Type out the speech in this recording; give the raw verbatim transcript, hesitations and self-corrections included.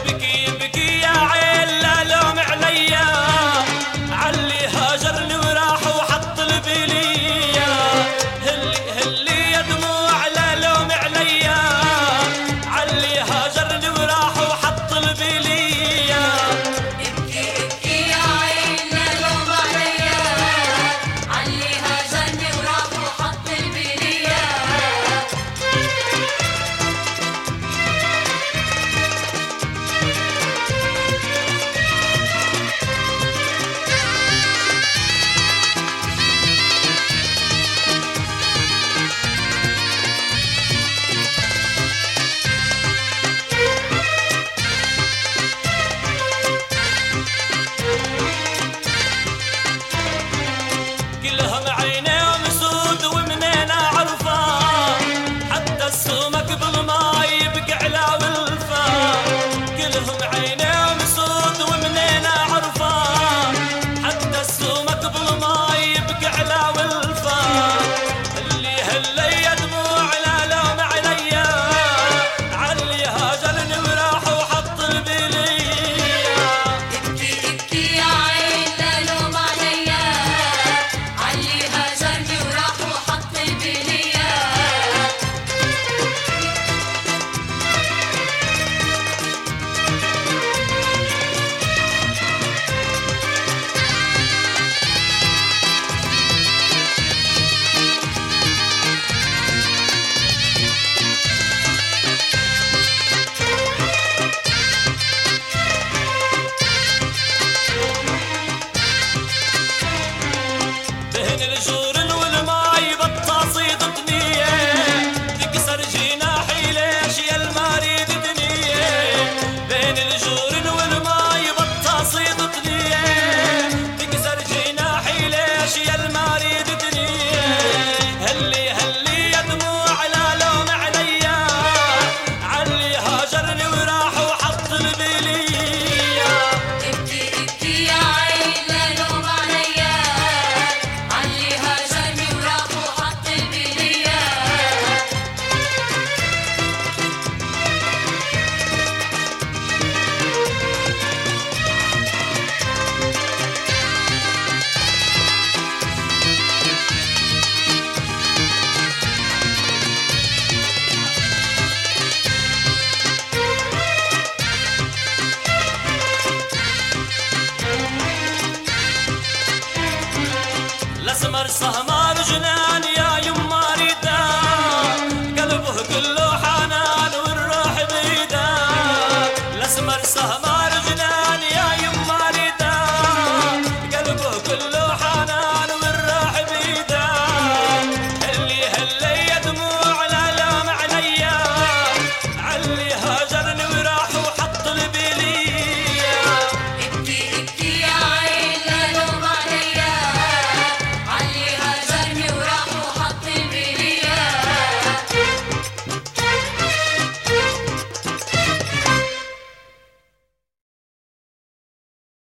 يبكي يبكي يا عيل لا لوم عليا، علي هاجرني وراح وحط البلية. هلي هلي يا دموع لا لوم عليا، علي هاجرني وراح وحط البلية. ابكي ابكي يا عين لا لوم عليا، علي هاجرني وراح وحط البلية. كلهم عينيهم سود ومنين اعرفه، حتى السمك بالماء يبقى على ولفه. كلهم عينيهم سود ومنين اعرفه، حتى السمك بالماء يبقى على ولفه. اللي هلي يا دموع لا لوم عليا، علي هاجرني وراح وحط البليه. ابكي ابكي يا عين لا لوم عليا، علي هاجرني وراح وحط البلية. بين الجورن والماي بطاصيد طنية، تكسر جناحي ليش يا المريض دنية. بين الجورن والماي بطاصيد طنية، تكسر جناحي ليش يا المريض دنية. هلي هلي يا دموع لا لوم عليا، علي هاجرني وراح وحط البلية. ابكي ابكي يا عين لا لوم عليا، علي هاجرني وراح وحط البلية. الاسمر سهمار جنان